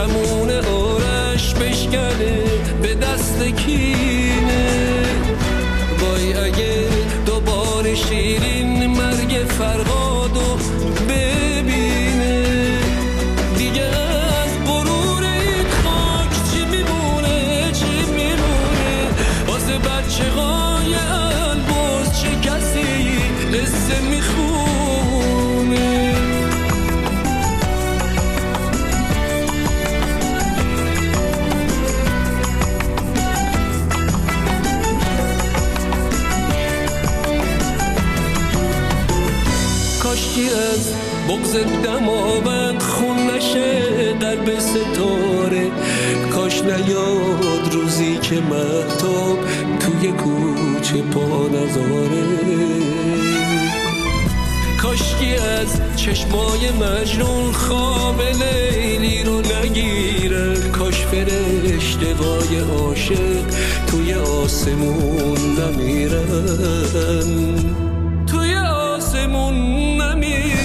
کمون آرش بشکنه به دست کینه. وای اگه دوباره شیرین مرگ فرهادو ببینه، دیگه از غرور این خاک چی میمونه، چی میمونه واسه بچه های البرز، چه کسی قصه میخونه. کاشکی از بغض دماوند خون نشه قلب ستاره، کاش نیاد روزی که مهتاب توی کوچه پا نذاره. کاشکی از چشمای مجنون خواب لیلی رو نگیره، کاش فرشته‌های عاشق توی آسمون نمیرن، توی آسمون نمیرن.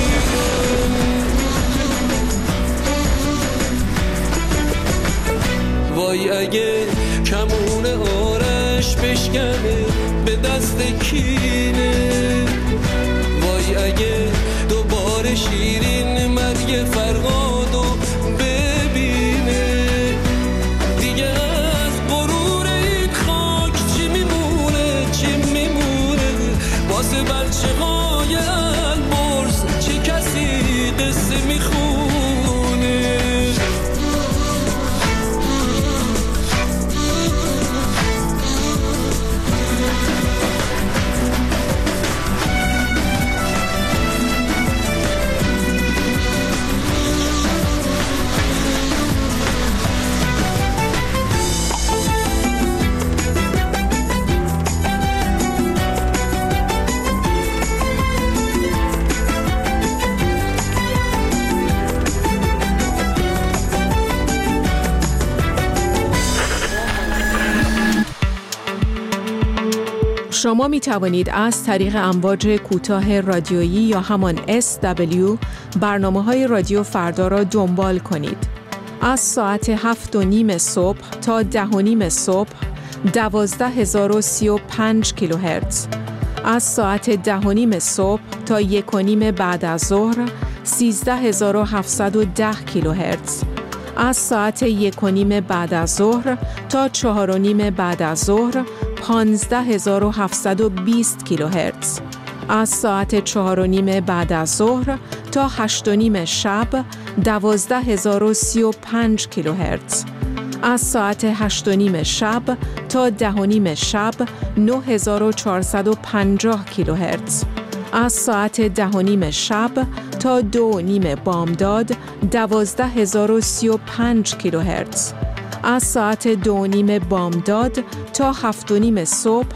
وای اگه کمون آرش بشکنه به دست کینه، وای اگه دوباره شیرین مرگ فرهادو ببینه، دیگه از غرور این خاک چی میمونه، چی میمونه واسه بچه های البرز، چه کسی قصه میخونه. شما می توانید از طریق امواج کوتاه رادیویی یا همان SW برنامه‌های رادیو فردا را دنبال کنید. از ساعت 7:30 صبح تا 10:30 صبح 12035 کیلوهرتز. از ساعت 10:30 صبح تا 1:30 بعد از ظهر 13710 کیلوهرتز. از ساعت 1:30 بعد از ظهر تا 4:30 بعد از ظهر 15720 کیلوهرتز. از ساعت 4:30 بعد از ظهر تا 8:30 شب 12035 کیلوهرتز. از ساعت 8:30 شب تا 10:30 شب 9450 کیلوهرتز. از ساعت 10:30 شب تا 2:30 بامداد 12035 کیلوهرتز. از ساعت 2:30 بامداد تا 7:30 صبح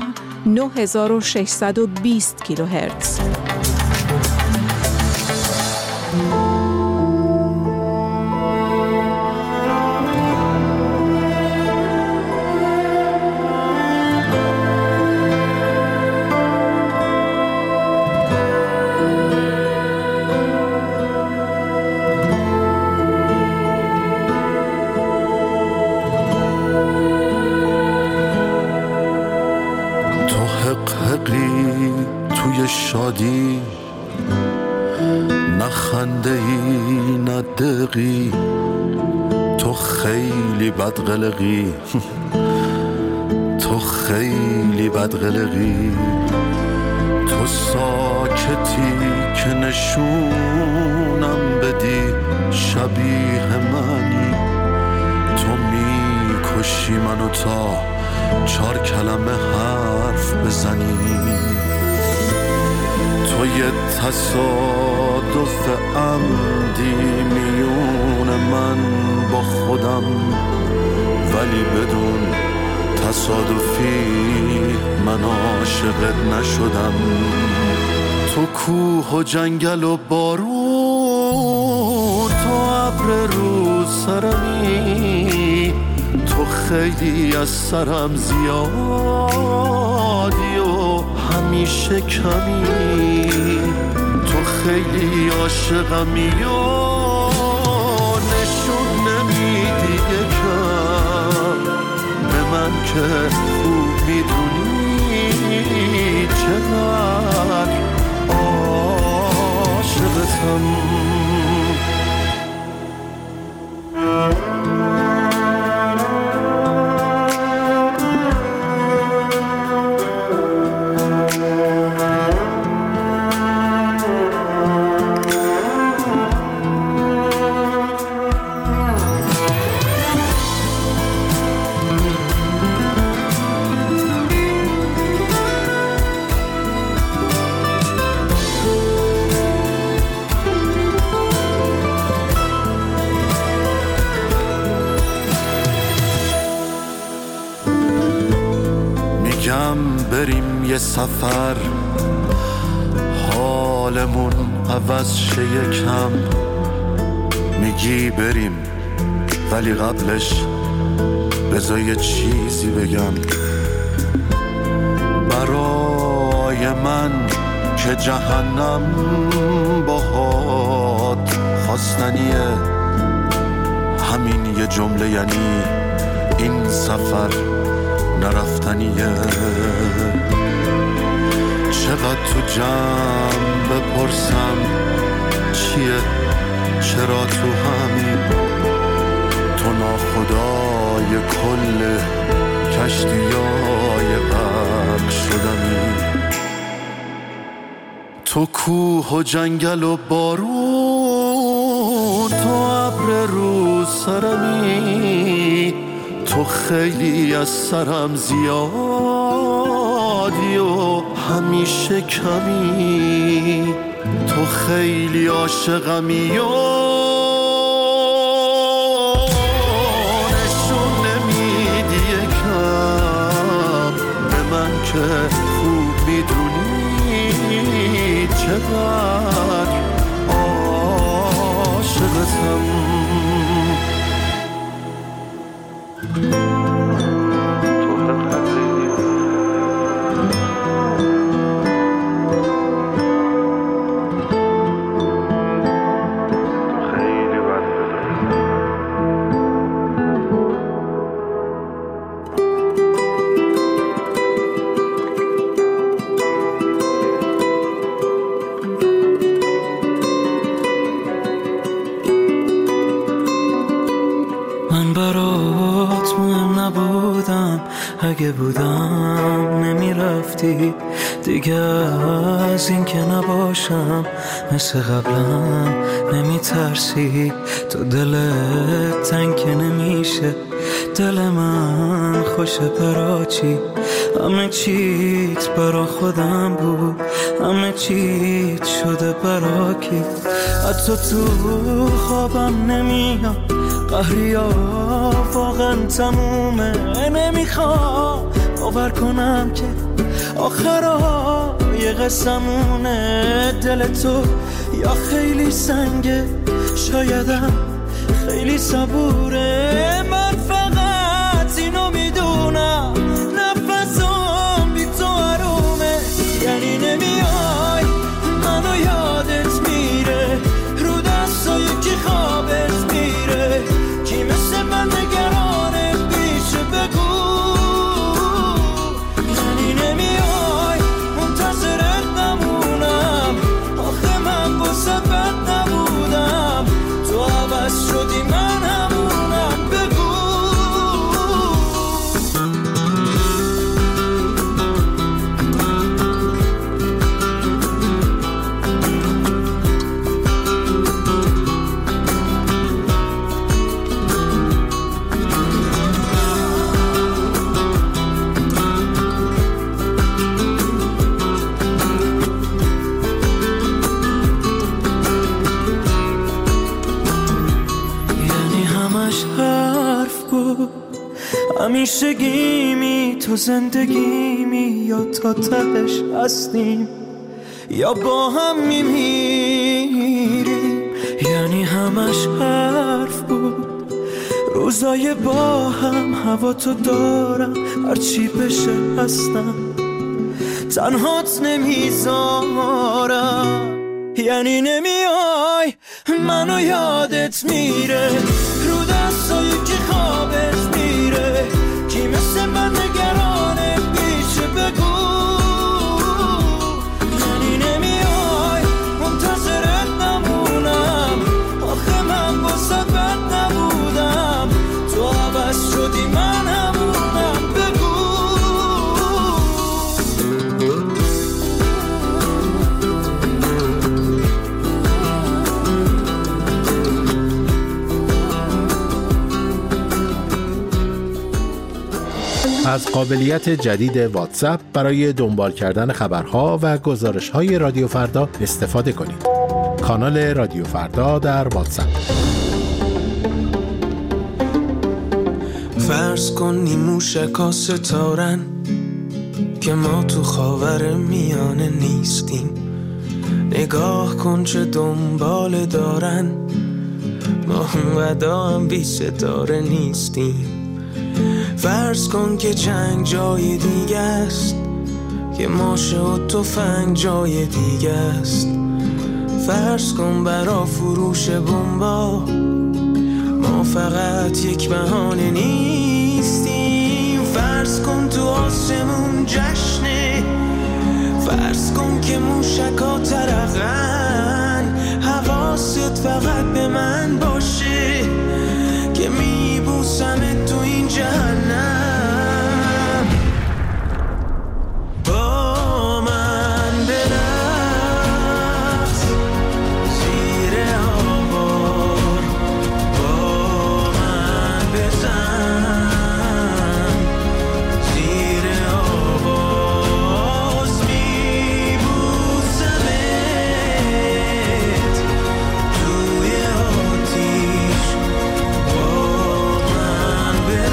9620 کیلوهرتز. شادی نه خنده ای نه دقی، تو خیلی بدقلقی، تو خیلی بدقلقی، تو ساکتی که نشونم بدی شبیه منی، تو میکشی منو تا 4 کلمه حرف بزنی، تو یه تصادف عمدی میون من با خودم، ولی بدون تصادفی من عاشقت نشدم. تو کوه و جنگل و بارون، تو ابر رو سرمی، تو خیلی از سرم زیادی و همیشه کمی، تو خیلی عاشقمی و نشون نمی یکم به من که خوب میدونی چقدر عاشقتم. بریم یه سفر حالمون عوض شه یکم، میگی بریم ولی قبلش بذار یه چیزی بگم. برای من که جهنم باهات خواستنیه، همین یه جمله یعنی این سفر نرفتنیه. چقدر تو جمع بپرسم چیه، چرا تو همین، تو ناخدای کل کشتیای غرق شدمی. تو کوه و جنگل و بارون، تو ابر رو سرمی، تو خیلی از سرم زیادی و همیشه کمی، تو خیلی عاشقمی و نشون نمیدی یکم به من که خوب میدونی چقدر عاشقتم. اگه بودم نمیرفتی دیگه، از این که نباشم مثل قبلم نمیترسی. تو دلت تنگ که نمیشه، دل من خوشه برا چی؟ همه چیت برا خودم بود، همه چیت شده برا کی؟ حتی تو خوابم نمیاد، قهریا واقعا تمومه. نمیخوام باور کنم که آخرها یه قسمونه. دل تو یا خیلی سنگه، شایدم خیلی صبوره. من فقط اینو میدونم، نفسم بی تو آرومه. یعنی نمیای منو یادت میره، رو دستای کی خوابت میره، کی مثل من نگرانت میشه بگو. یعنی نمیای منتظرت نمونم، آخه من واسه بد نبودم، تو عوض شدی من همونم بگو. همیشه گیمی تو زندگیمی، یا تا تهش هستیم یا با هم میمیریم. یعنی همش حرف بود، روزای با هم هوا تو دارم، هرچی بشه هستم تنهات نمیذارم. یعنی نمیای منو یادت میره، رو دستای که از قابلیت جدید واتساپ برای دنبال کردن خبرها و گزارش‌های رادیو فردا استفاده کنید. کانال رادیو فردا در واتساپ. فرض کن موشکا ستارن که ما تو خاور میانه نیستیم. نگاه کن چه دنبال دارن، ما اونقدر هم بی ستاره نیستیم. فرض کن که جنگ جای دیگه است، که ماشه و تفنگ جای دیگه است. فرض کن برا فروش بمبا ما فقط یک بهانه نیستیم. فرض کن تو آسمون جشنه، فرض کن که موشکا ترقن. حواست فقط به من باشه که میبوسمت تو این جهنم. با من برقص زیر آوار، با من بزن زیر آواز. میبوسمت توی آتیش، با من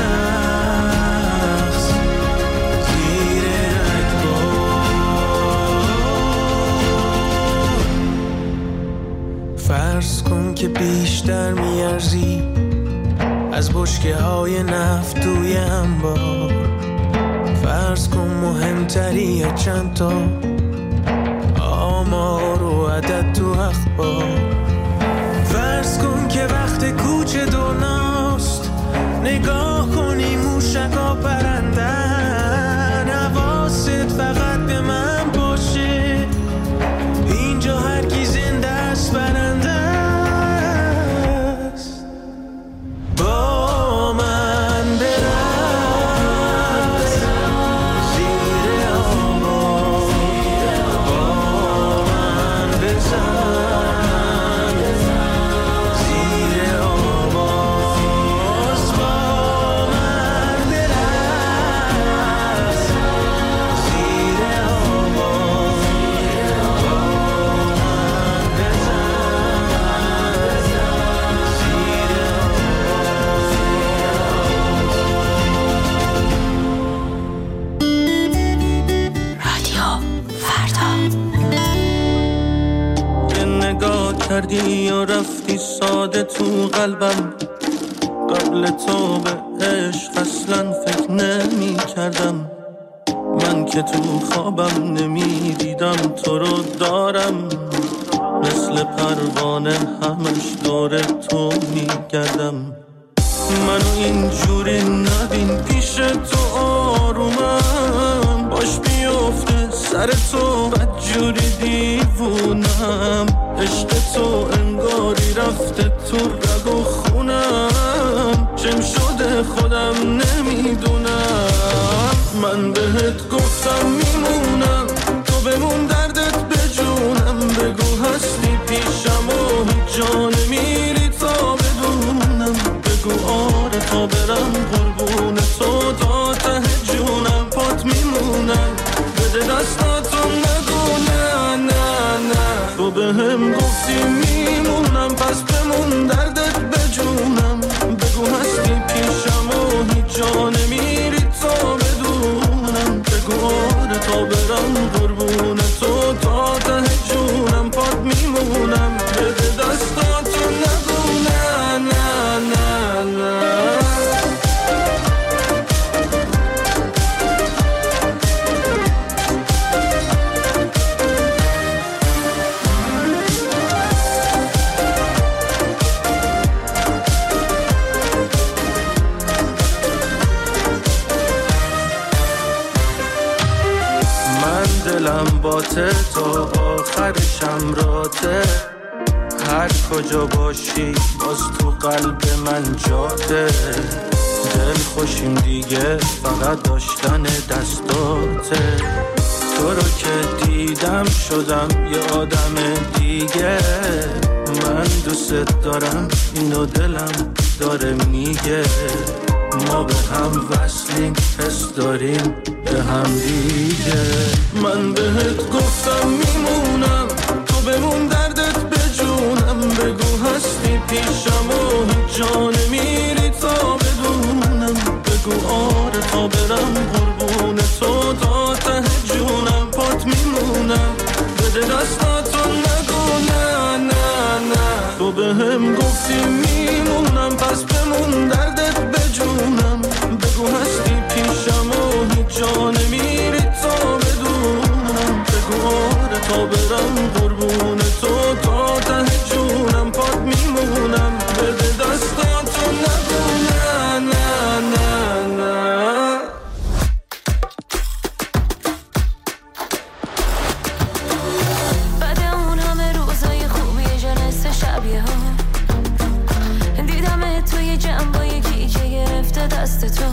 برقص زیر رگبار. فرض کن که بیشتر میارزی از بشکه های نفت توی انبار. فرض کن مهمتری چند تا آمار و عدد تو اخبار. فرض کن که وقت کوچه دنیاست، نگاه کنی موشکا پرندن. حواست فقط به من باشه، اینجا هر کی زنده است برنده است. با من برقص زیر آوار، با من بزن زیر آواز. با من برقص زیر آواز، با من بزن زیر رادیو فردا. یه نگاه کردی یا رفتی ساده تو قلبم. قبل تو به عشق اصلا فکر نمی کردم. من که تو خوابم نمی دیدم تو رو دارم. مثل پروانه همش دور تو می گردم. منو اینجوری نبین پیش تو آرومم. باش بیفته سر تو بدجوری دیوونم. عشق تو انگاری رفته تو رگ و خونم. چم شده خودم نمیدونم. من بهت گفتم میمونم، تو بمون دردت بجونم. بگو هستی پیشم و هیچ جا نمیری تا بدونم. بگو آره تا برم قربون تو تا ته جونم. پات میمونم بده دستاتو نگو نه نه نه. تو بهم گفتی میمونم پس بمون دردت بجونم. بگو هستی پیشم و هیچ جا نمیری تا بدونم. بگو آره تا برم قربون تو تا ته جونم. پات میمونم بده دستاتو نگو نه نه نه نه. دلم باته تا آخر شمراته. هر کجا باشی باز تو قلب من جاته. دل خوشیم دیگه فقط داشتن دستاته. تو رو که دیدم شدم یه آدم دیگه. من دوست دارم اینو دلم داره میگه. ما به هم وصلیم، حس داریم به هم دیگه. من بهت گفتم میمونم، تو بمون دردت به جونم. بگو هستی پیشم و هیچ جا نمیری تا بدونم. بگو آره تا برم قربون تو تا ته جونم. پات میمونم بده دستاتو نگو نه نه نه. تو به هم گفتی میمونم پس بمون دردت به جونم. بگو هستی پیشم و هیچ جا نمیری تا بدونم. بگو آره تا برم قربون تو تا ته جونم. پات میمونم بده دستاتو نگو نه نه نه نه. بعد اون همه روزای خوبی جنس شبیه ها دیدم توی جنبا یکی که گرفته دست تو.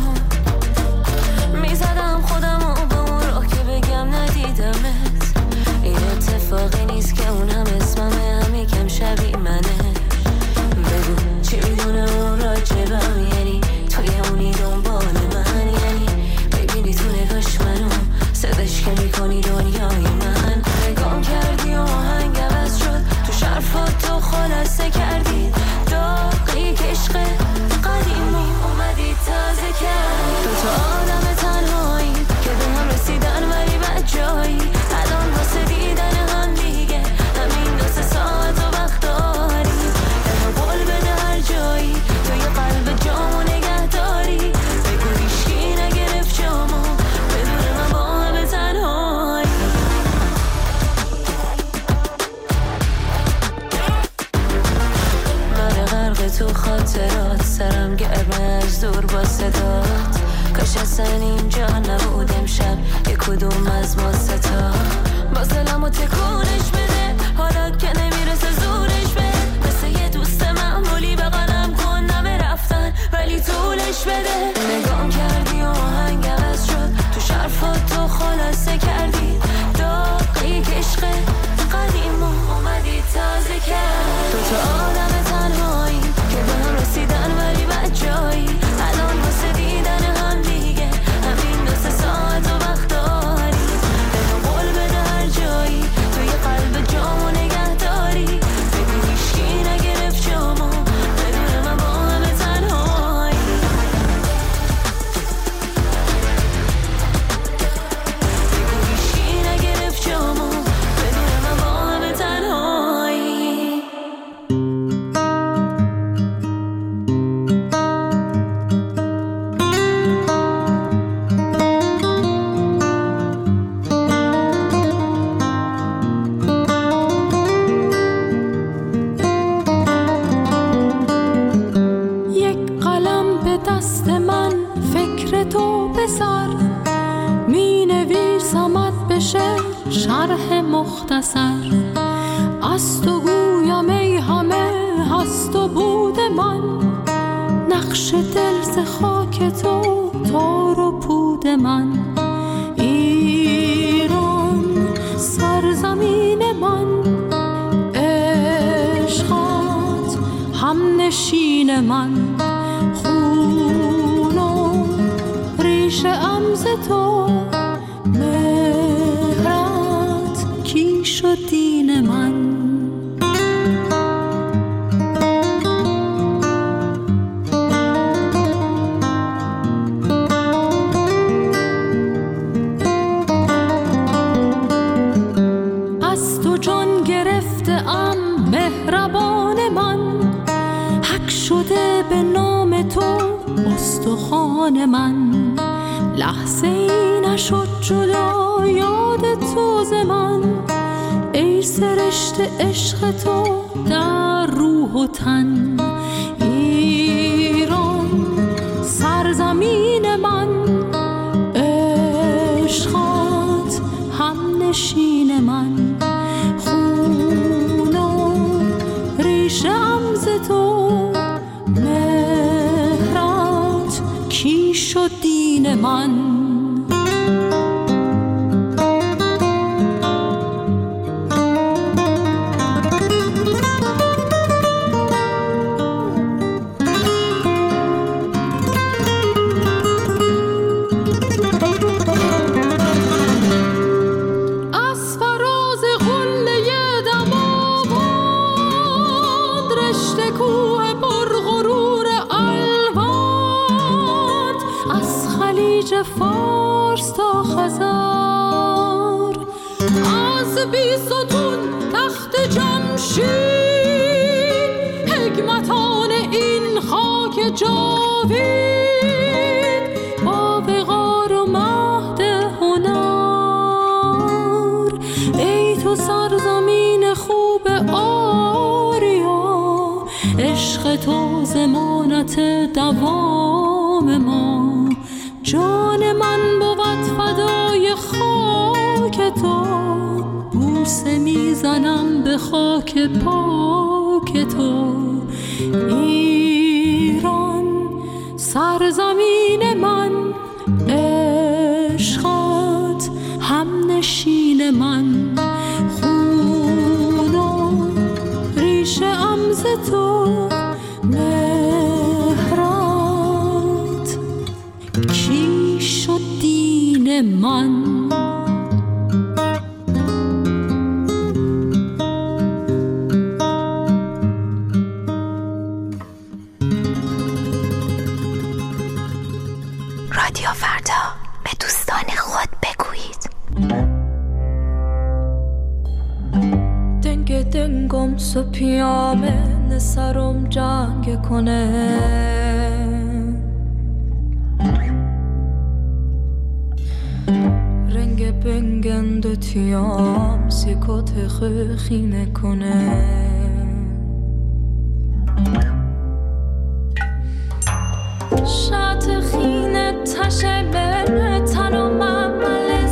میزدم خودم و به اون راه که بگم ندیدمت. این اتفاقی نیست که اون هم اسممه، هم یکم شبیه منه. بگو چی میدونه اون راجبم، یعنی توی اونی دنبال من، یعنی ببینی تو نگاش منو صداش که میکنی دنیای من. نگام کردی و آهنگ عوض شد، تو شرفات تو خلاصه کردی داغی که عشق قدیمی اومدی تازه کرد. تو آدم تنهایی که به هم رسیدن ولی بد جایی. الان واسه دیدن هم دیگه همین 2 ساعت و وقت داریم. بهم قول بده هر جایی توی قلب جامو نگه داری. بگو هیچکی نگرفت جامو بدون من با همه تنهایی. من غرق تو خاطرات، سرم گرمه از دور با صدات. کاش اصلا اینجا نبود امشب یک کدوم از ما ستا. باز دلمو تکونش بده حالا که نمیرسه زورش بده. مثل یه دوست معمولی بغلم کن نمه رفتن ولی طولش بده. نگام کردی و آهنگ عوض شد، تو شرفات تو خلاصه کردی داغی که عشق قدیمو اومدی تازه کرد. تو آدم تنهایی که به هم رسیدن ولی بد جایی. الان واسه دیدن هم دیگه همین 2 ساعت و وقت داری. بهم قول بده هر جایی توی قلب جامو نگه داری. بگو هیچکی نگرفت جامو بدون من با همه تنهایی. بگو هیچکی نگرفت جامو بدون من با همه تنهایی. یک قلم به دست من فکر تو به سر، می نویسمت به شعر شرح مختصر. از تو گویم ای همه هست و بود من، نقش دل ز خاک تو تار و پود من. ایران سرزمین من، عشقات هم نشین من. خون و ریشه ام ز تو، مهرت کیش و دین من. از تو جان گرفته ام مهربان من، حک شده به نام تو استخوان من. لحظه ای نشد جدا یاد تو ز من، ای سرشت عشق تو در روح و تن. ایران سرزمین من، عشقات هم نشین من. خون و ریشه ام ز تو، مهرت کیش و دین من. فارس تا خزر، از بیستون تخت جمشید، حکمتان این خاک جاوید، با وقار و مهد هنر. ای تو سرزمین خوب آریا، عشق تو ضمانت دوام ما. جان من بود فدای خاک تو، بوسه میزنم به خاک پاک تو. ایران سرزمین من، عشقت همنشین من. خون و ریشه ام ز تو، مهرت کیش و دین من. رادیو فردا، به دوستان خود بگویید. دنگ دنگم سپیامه نسرم جنگ کنه، رنگ بنگند تیام سیکوت خینه کنه. شات خینه تشه بره تنم عمل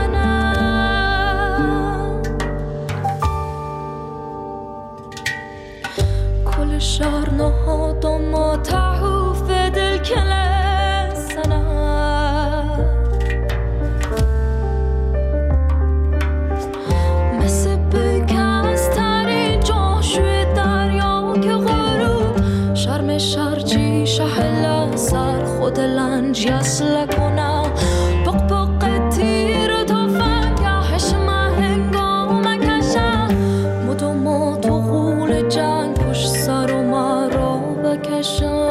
سنم، کل شهر نهادم و تحوف دل کله سنم. مثل بگستری جاشوی دریا که غروب، شرم شرجی شهلا سر خود لنج یسل کنم. بق بق تیر تو فنگهش هنگام کشم، مدوم تو غول جنگ پشت سر و مرا بکشم.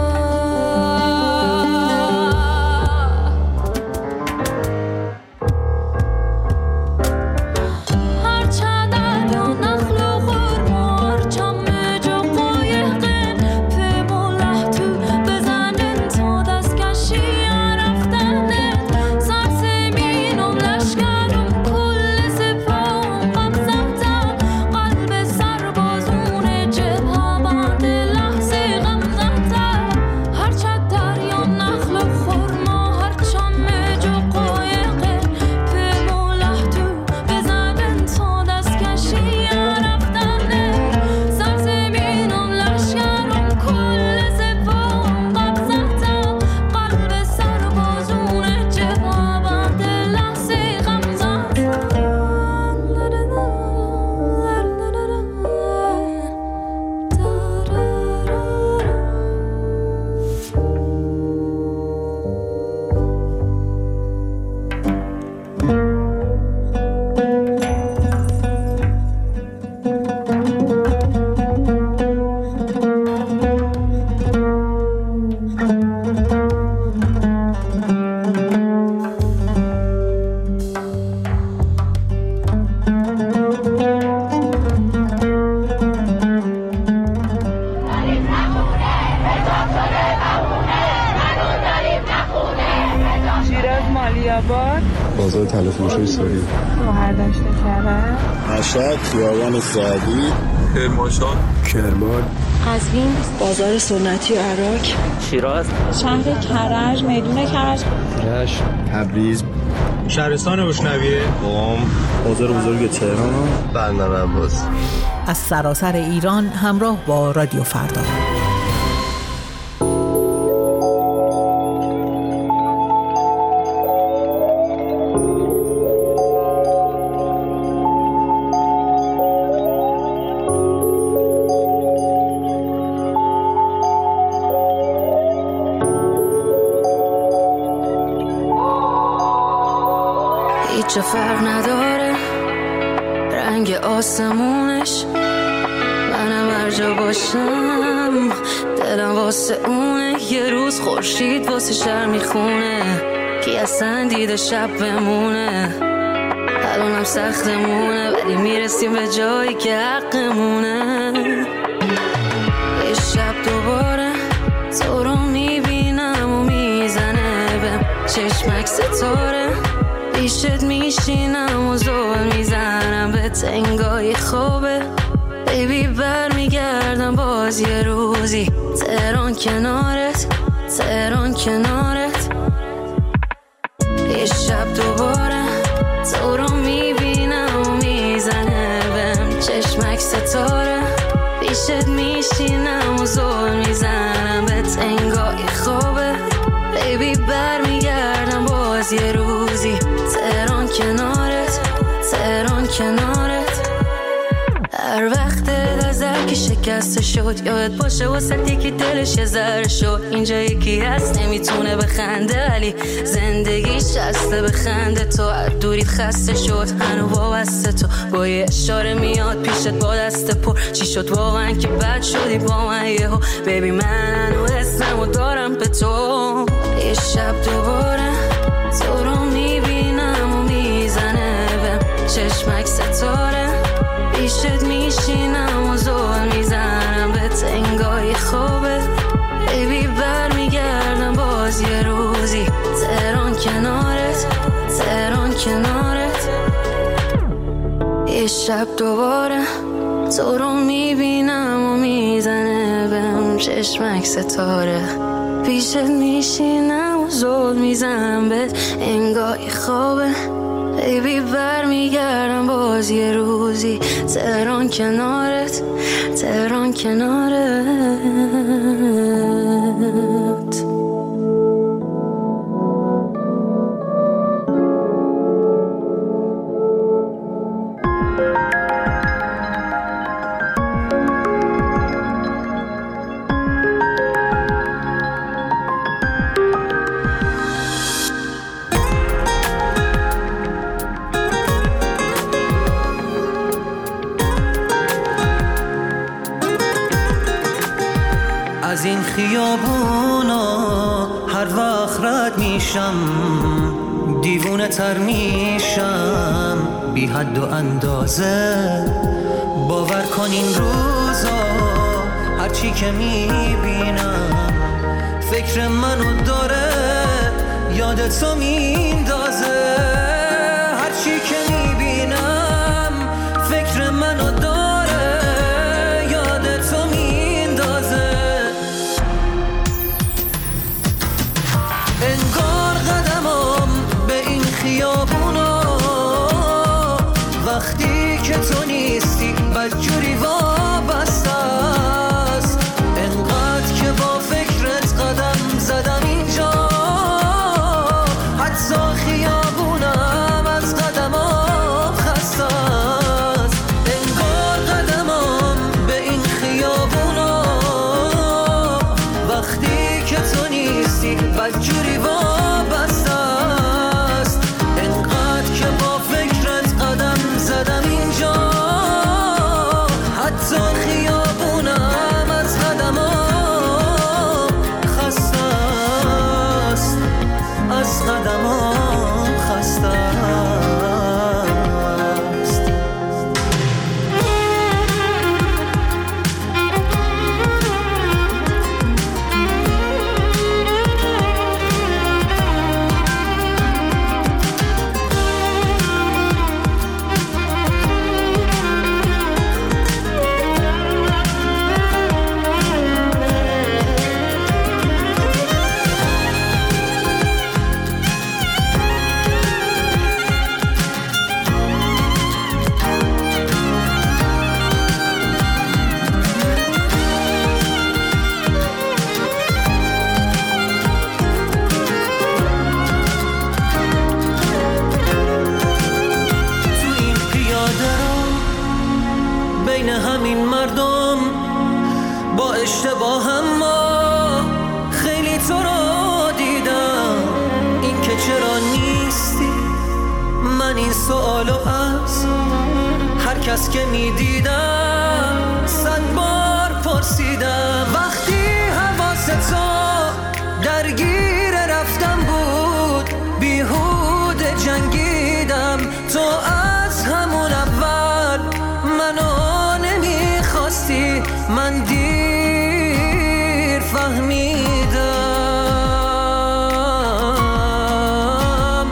بازار تلفروشی سوری، شهردشت کرد، مشهد، خیابان سعدی، کرمانشاه، کرمان، قزوین، بازار سنتی و عراق، شیراز، شهر کرج، میدون کرج، رشت، تبریز، شهرستان بوشنویه، قم، بازار بزرگ تهران، بندر عباس. از سراسر ایران همراه با رادیو فردا. هیچ فرق نداره رنگ آسمونش، منم هر جا باشم دلم واسه اونه. یه روز خورشید واسه شهر میخونه کی اصلا دیده شب بمونه، الانم سختمونه ولی میرسیم به جایی که حقمونه. یه شب دوباره تو رو میبینم و میزنه بهم چشمک ستاره، پیشت میشینم و زول میزنم به تنگای خوبه. بیبی برمیگردم باز یه روزی، تهران کنارت، تهران کنارت. یه شب دوباره تو رو میبینم و میزنه بهم چشمک ستاره، پیشت میشینم و زول میزنم به تنگای خوبه. بیبی برمیگردم باز یه روزی، تهران کنارت، تهران کنارت. هر وقت نظر که شکسته شد یادت باشه واسه یکی دلش یه ذره شد. اینجا یکی هست نمیتونه بخنده ولی زندگیش شسته بخنده. تو هر دوریت خسته شد هنو وابسته، تو با یه اشاره میاد پیشت با دست پر. چی شد واقعا که بد شدی با من یهو؟ بیبی من هنو اسمم و دارم به تو. یه شب دوباره تو رو میبینم و میزنه بهم چشمک ستاره، پیشت میشینم و زول میزنم به تنگای خوبه. بیبی برمیگردم باز یه روزی، تهران کنارت، تهران کنارت. یه شب دوباره تو رو میبینم و میزنه بهم چشمک ستاره، پیشت میشینم و زول میزنم به انگای خوبه. بیبی برمیگردم باز یه روزی، تهران کنارت، تهران کنارت. از این خیابونا هر وقت رد میشم دیوونه تر میشم بی حد و اندازه. باور کن این روزا هرچی که میبینم فکر منو داره یادتو میندازه. هرچی که میبینم فکر منو داره یادتو میندازه. انگار قدمم به این خیابونا وقتی که تو نیستی بدجوری وابسته است. انقدر که با فکرت قدم زدم اینجا حتی خیابونم از قدمم خسته است. انگار قدمم به این خیابونا وقتی که تو نیستی بدجوری وابسته است. انقدر که با فکرت قدم زدم اینجا حتی خیابونم از قدمم خسته است، از قدمم خسته است. بین همین مردم با اشتباه ما خیلی تو رو دیدم. این که چرا نیستی من این سوالو از هر کس که میدیدم 100 بار پرسیدم. وقتی حواست تو درگیر رفتم بود من دیر فهمیدم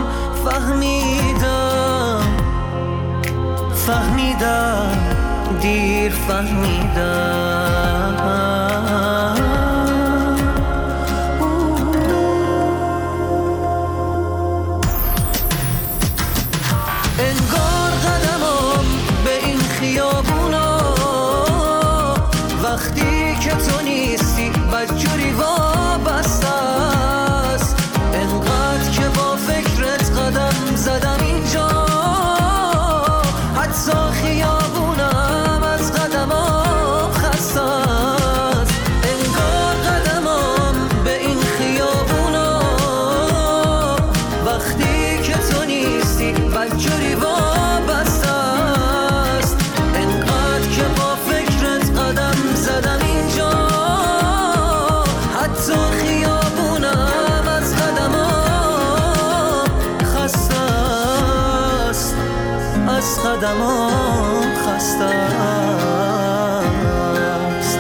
دیر فهمیدم. انگار قدمم به این خیابونا وقتی که تو نیستی بدجوری وابسته است. انقدر که با فکرت قدم زدم اینجا حتی خیابونم از قدمم خسته است. انگار قدمم به این خیابونا وقتی که تو نیستی بدجوری وابسته است. انقدر که با فکرت قدم زدم اینجا حتی خیابونم از قدمم خسته است. از قدمم خسته است.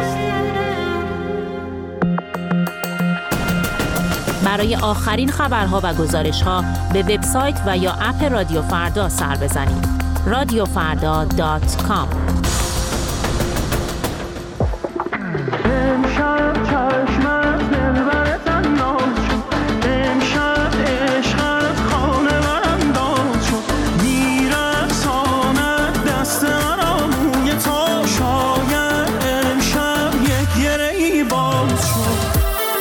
برای آخرین خبرها و گزارش‌ها به وبسایت و یا اپ رادیو فردا سر بزنید. radiofarda.com. امشب چشمت دلبرت انداز شد، امشب عشقت خانه من انداز شد. میرقصاند دست مرا موی تو، شاید امشب یک گره‌ای باز شد.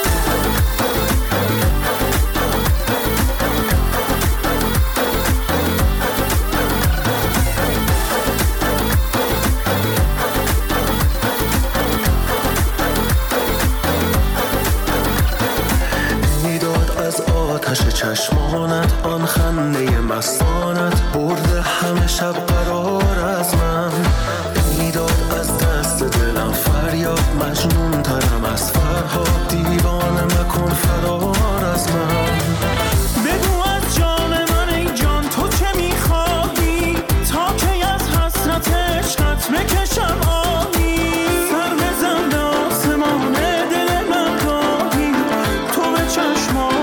چشمانت آن خنده مستانت برده همه شب قرار از من. میداد از دست دلم فریاد مجنون ترم از فرهاد. دیوانه مکن فرار از من. بگو از جان من ای جان تو چه میخواهی تا که از حسرت عشقت بکشم آهی. سر بزن به آسمان دل من گاهی تو به چشمانم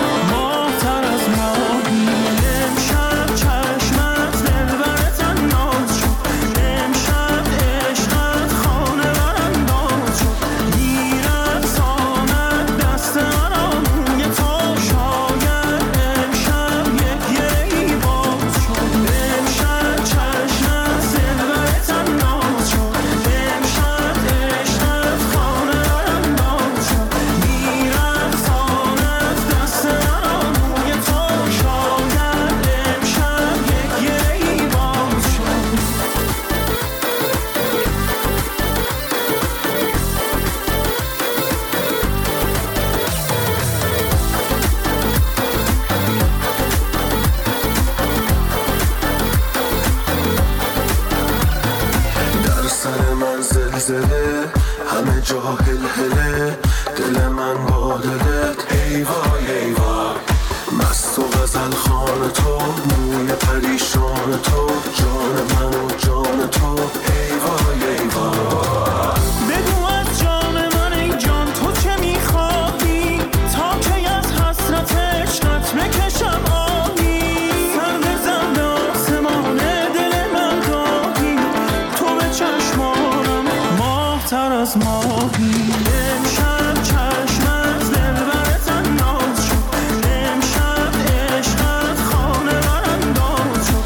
همه جا هلهله دل من با دلت ای وای ای وای. مست و غزل خان تو موی پریشان تو جان من و جان تو ای وای ای وای. بگو از جان من ای جان تو چه میخواهی تا که از حسرت عشقت بکشم آهی. سر بزن به آسمان دل من گاهی تو به چشمانم ماه‌تر از ماهی. امشب چشمت دلبرت انداز شد، امشب عشقت خانه من انداز شد.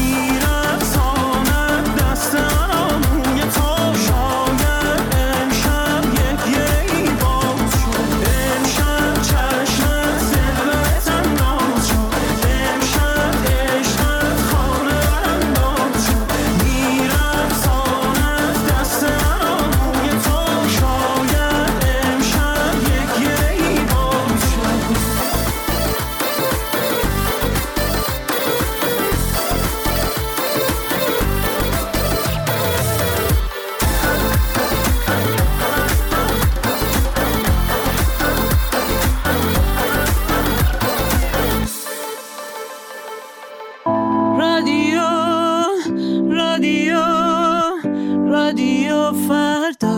میرقصاند دست مرا موی تو، شاید امشب یک گره‌ای باز شد. امشب چشمت دلبرت انداز شد، امشب عشقت خانه من انداز شد. میرقصاند دست مرا موی تو، شاید امشب یک گره‌ای باز شد. رادیو فردا.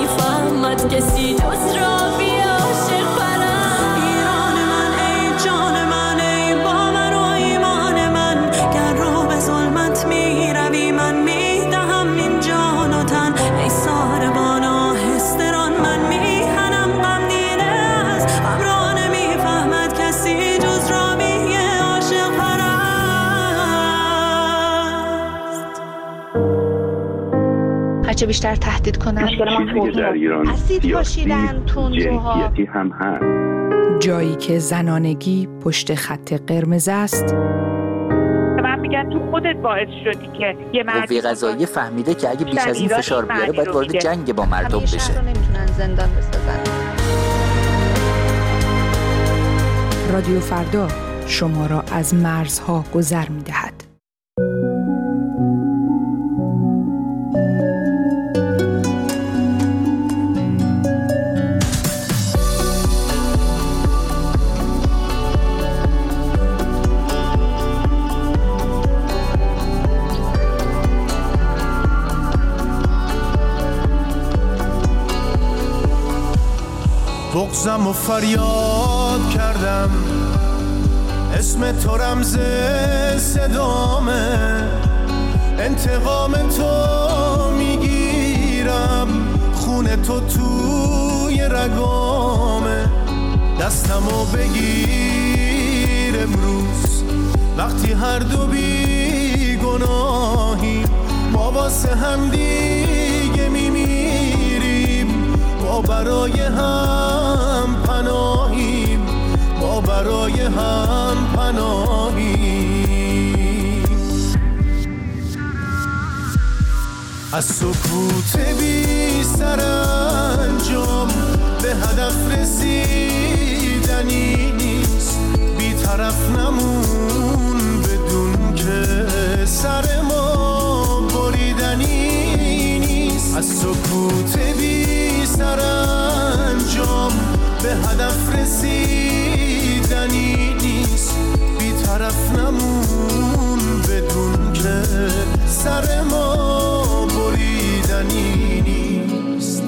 میفهمد کسی جز راوی عاشق پرست. ایران من ای جان من ای باور و ایمان من، گر رو به ظلمت میروی من میدهم این جان و تن. ای ساربان آهستران من میهنم غم دیده است، غم نمیفهمد کسی جز راوی عاشق پرست. هرچه بیشتر تهدید کنن چیزی در ایران سیاسی جنسیتی هم هست. جایی که زنانگی پشت خط قرمز است. من میگن تو خودت باعث شدی که یه قوه قضاییه فهمیده که اگه بیش از این فشار بیاره باید وارد جنگ با مردم بشه. شهر رو نمیتونن زندان بسازن. رادیو فردا شما را از مرزها گذر می‌دهد. بغضم و فریاد کردم، اسم تو رمز صدامه، انتقام تو میگیرم، خون تو توی رگامه. دستمو بگیر امروز وقتی هر دو بی گناهیم، ما واسه هم دیگه میمیریم، ما برای هم پناهیم، ما برای هم پناهیم. از سکوت بی سرانجام به هدف رسیدنی نیست، بی طرف نمون بدون که سر ما بریدنی نیست. از سکوت بی سرانجام به هدف رسیدنی نیست، بی طرف نمون بدون که سر ما بریدنی نیست.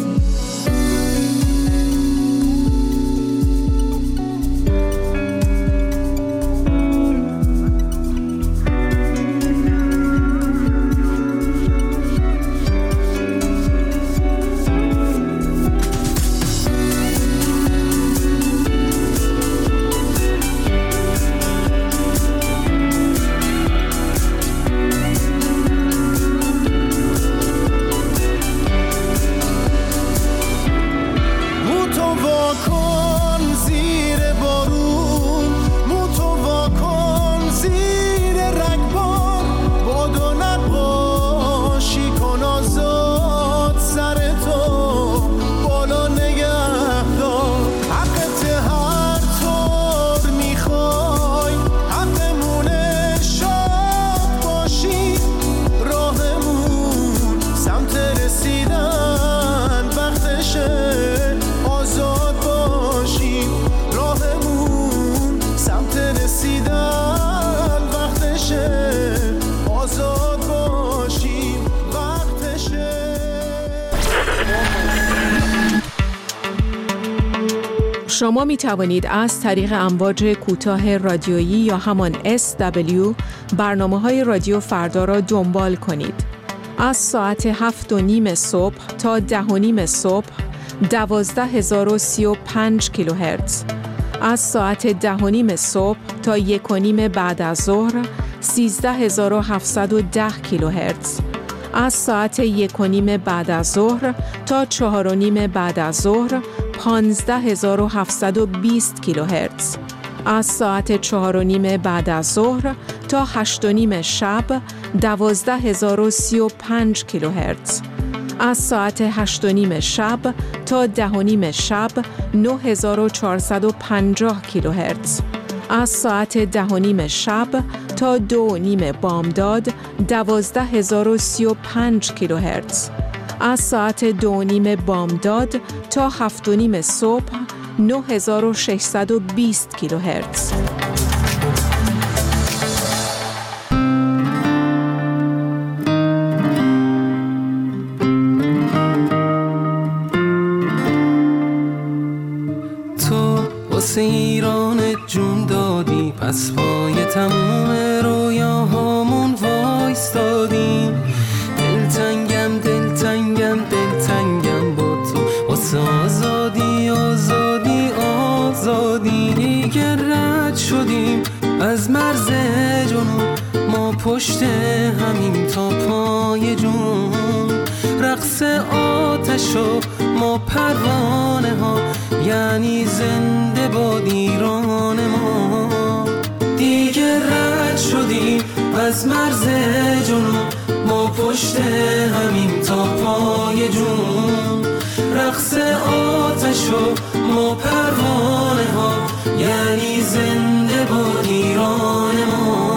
شما می توانید از طریق امواج کوتاه رادیویی یا همان SW برنامه‌های رادیو فردا را دنبال کنید. از ساعت 7:30 صبح تا 10:30 صبح 12035 کیلوهرتز. از ساعت 10:30 صبح تا 1:30 بعد از ظهر 13710 کیلوهرتز. از ساعت 1:30 بعد از ظهر تا 4:30 بعد از ظهر 15720 کیلوهرتز. از ساعت 4:30 بعد از ظهر تا 8:30 شب 12035 کیلوهرتز. از ساعت 8:30 شب تا 10:30 شب 9450 کیلوهرتز. از ساعت 10:30 شب تا 2:30 بامداد 12035 کیلوهرتز. از ساعت 2:30 بامداد تا 7:30 صبح 9620 کیلوهرتز. واسه ایران جون دادی، پس پای تموم رویاهامون وایستادیم. دلتنگم دلتنگم دلتنگم با تو، واسه آزادی آزادی آزادی. دیگه رد شدیم از مرز جنون، ما پشت همین تا پای جون. رقص آتش و ما پروانه ها، یعنی زنده باد ایران ما. دیگه رد شدیم از مرز جنون، ما پشت همین تا پای جون. رقص آتش و ما پروانه ها، یعنی زنده باد ایران ما.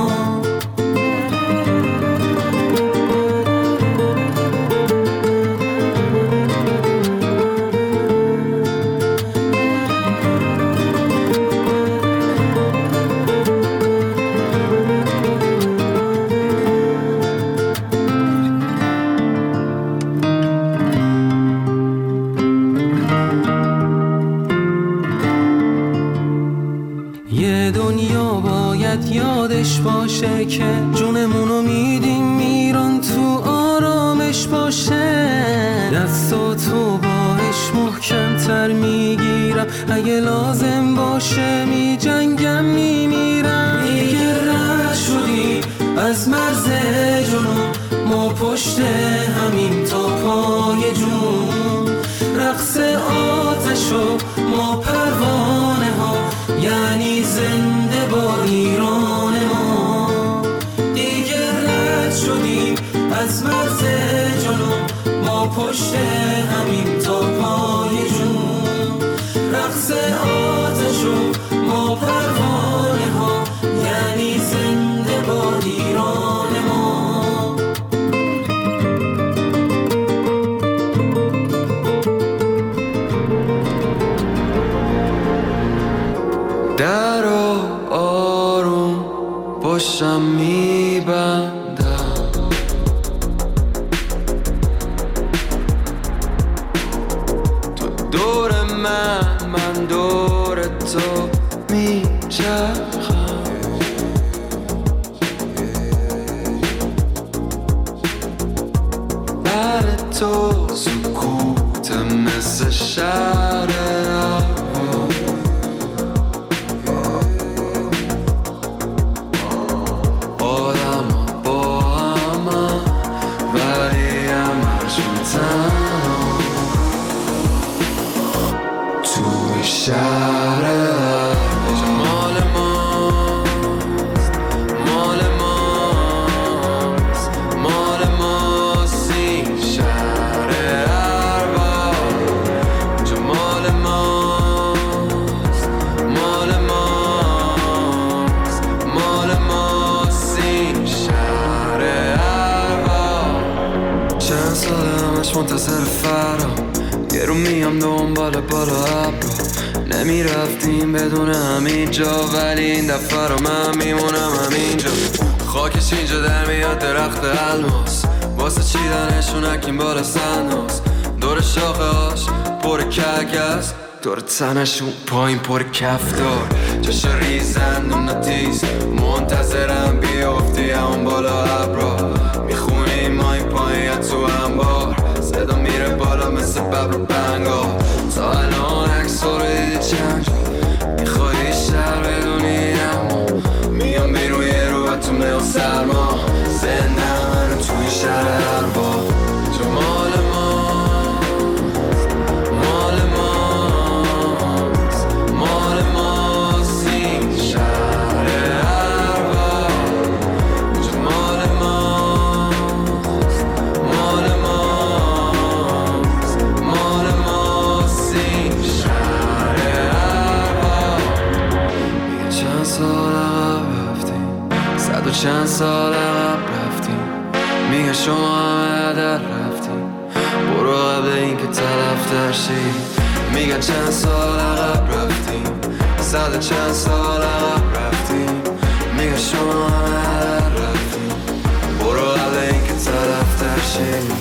یادش باشه که جونمونو میدیم ایران تو آرامش باشه. دستاتو باش محکم تر میگیرم، اگه لازم باشه میجنگم میمیرم. دیگه رد شدی از مرز جنون، ما پشت همین تا پای جون. رقص آتش و ما پروانه ها، یعنی زنده با ایران ما. دیگه رد شدیم از مرز جنون، ما پشت همین تا پای جون. رقص آتش و ما پروانه ها، یعنی زنده با ایران ما. در آروم باشم میبندم، تو دور من دور تو میچرخم. بر تو سکوت مثل شهر منتظر فرام، یه رو میام دنبال بالا ابرو. نمیرفتیم بدون همین جا، ولی این دفعه رو من میمونم همینجا. خاکش اینجا در میاد درخت الماس، واسه چیدنشون اکیم بالا سناس. دور شاخه هاش پر کگس، دور تنشون پایین پر کفتار. جاش ریزند و نتیز، منتظرم بیافتی همون بالا ابرا. میخونیم ما این پایین تو انبار، صدا میره بالا مثل ببر و بنگا. تا الان عکس رو دیدی چند جا، میخوای بیشتر بدونی اما میام بیرون یه رو و تو میام سرما. زنده من توی شهر اربا، تو مال ماست مال ماست مال ماست. این شهر اربا تو مال ماست مال ماست مال ماست. این شهر اربا. میگه چند سال عقب رفتیم، صد و چند سال عقب رفتیم. میگه شما همه در رفتیم، برو قبل این که طرف ترشی. میگه چند سال عقب رفتیم، صد و چند سال عقب رفتیم. میگه شما همه در رفتیم، برو قبل این که طرف ترشی.